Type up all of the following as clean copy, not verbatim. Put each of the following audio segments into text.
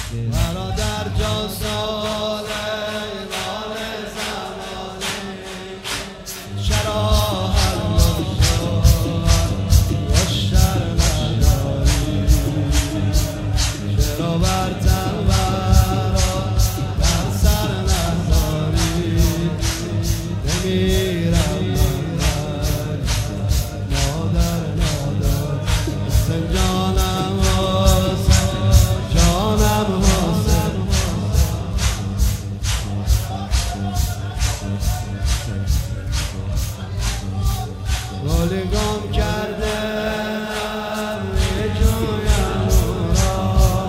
برادر جان سلیمان زمانی چرا هر روشتر نداری چرا بر تن برا در سر نداری بمیرم مادر حسین جانم جانم حسین گلی گم کرده میجویم را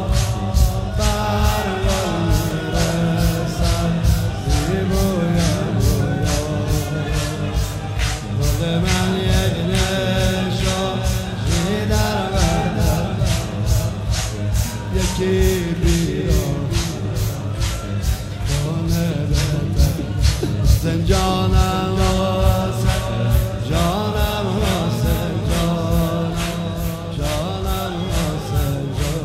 بر گل میرسم میبویم گل من یک نشانی در بردم یکی بیرون کنه بهتر حسین جانم جانم حسین جانم حسین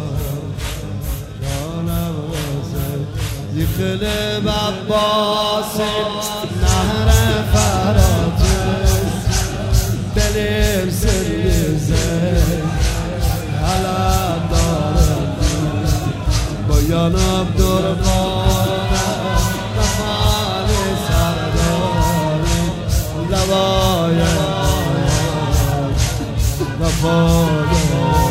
جانم حسین یخل بباسیم نهر فراتش بلیم سریزه حلم دارم بایانم دربانم نفالی سرداری لوایم وفاداری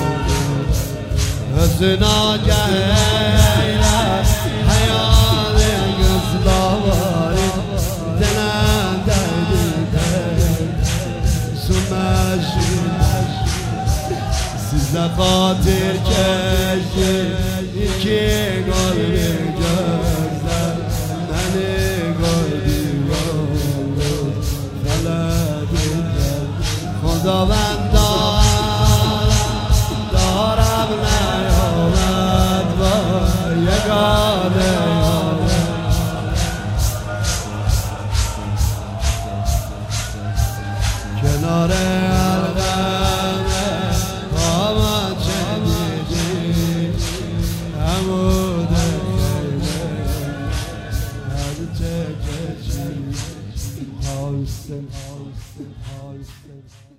حسین آگه ایرد حیال گزباری دلم دیده سمشی سیزده خاطر کشی یکی گل میگذر منی گل دیوان خلدیدن خداوند دارم نیامد با یگانه کنار حلقم آمد شنیدی عمود خیمه هر چه کشید حسین